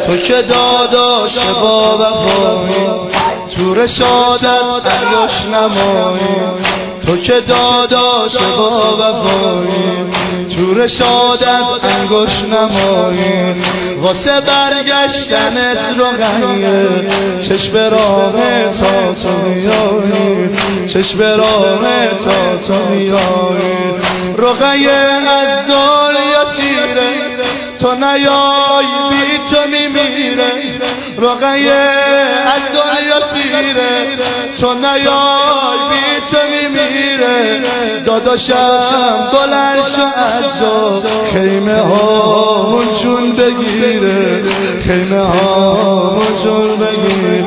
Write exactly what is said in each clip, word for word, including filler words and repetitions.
تو که داداش با وفایی، تو رشادت انگشت نمایی. تو که داداش با وفایی، تو رشادت انگشت نمایی. واسه برگشتنت رقیه، چشم راه تا تو میایی، چشم راه تا تو میایی. رقیه از دنیا سیره، تو نیای بی تو میمیره. رقیه از دنیا سیره، تو نیای بی تو میمیره. داداشم بلند شو از جا، خیمه هامون جون بگیره، خیمه هامون جون بگیره.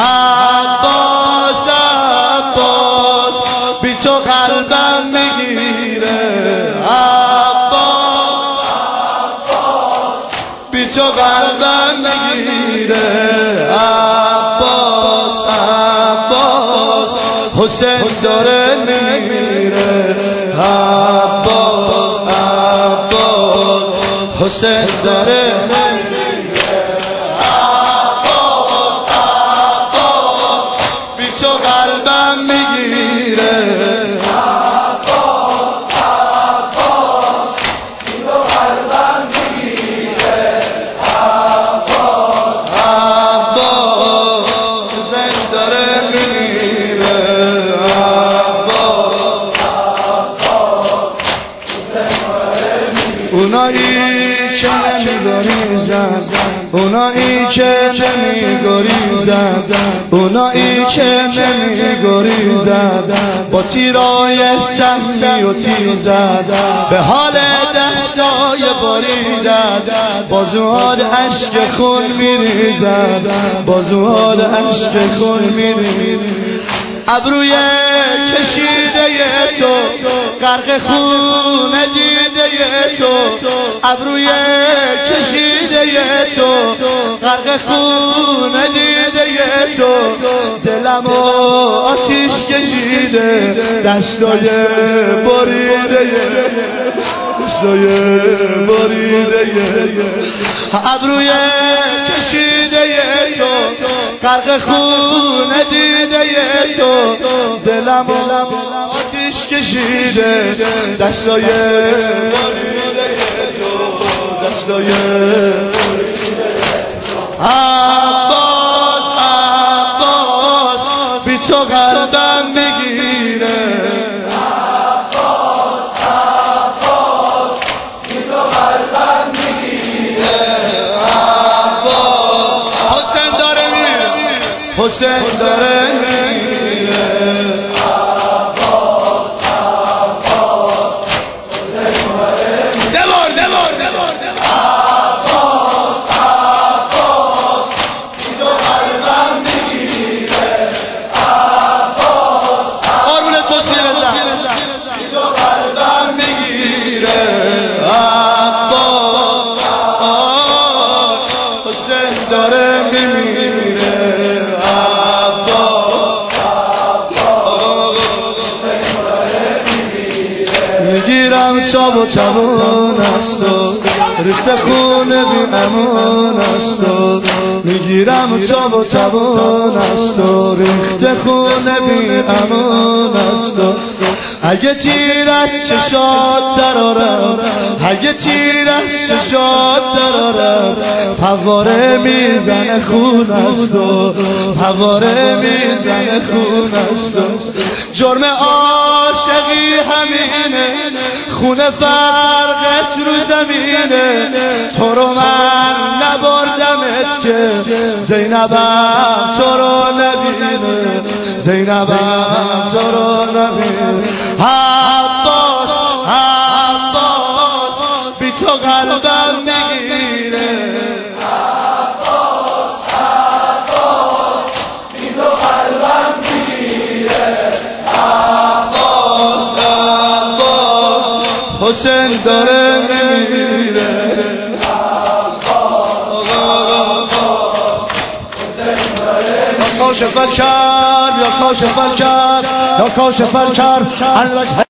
عباس عباس بی تو قلبم میگیره. تو قلبم میگیره. عباس عباس حسین داره میمیره. عباس عباس حسین داره میمیره. عباس عباس بی تو قلبم میگیره. اونایی که نمیگریزن، اونایی که نمیگریزن، اونایی که نمیگریزن، با تیرای سمی و تیزن به حال دستای باریدن. بازوان عشق خون میریزن، بازوان عشق خون میریزن. ابروی کشیده تو غرق خون دیده تو، ابروی کشیده تو غرق خون دیده تو. دلمو آتیش کشیده، دستای بریده، دستای بریده. ابروی کشیده تو غرق خون دیده تو. دلمو آتیش کشیده، دستای بریده تو، دستای عباس عباس بی تو قلبم میگیره. عباس عباس بی تو قلبم میگیره. عباس حسین داره میره، حسین داره میره. داره میمیره. میگیرم چاب و چمون است و ریخت خون بی امان است و میگیرم چاب و چمون است و ریخت خون بی امان است و اگه تیر از چشات درارم، اگه تیر از چشات درارم، فواره میزنه خون است و فواره میزنه خون است و جرم عاشقی همینه، خون فرقت رو زمینه. تو رو من نبردمت که زینبم تو رو نبینه، زینبم تو رو نبینه. عباس عباس بی تو قلبم میگیره. عباس عباس بی تو قلبم میگیره. عباس عباس حسین داره میمیره. کاشف الکرب یا کاشف الکرب یا کاشف الکرب.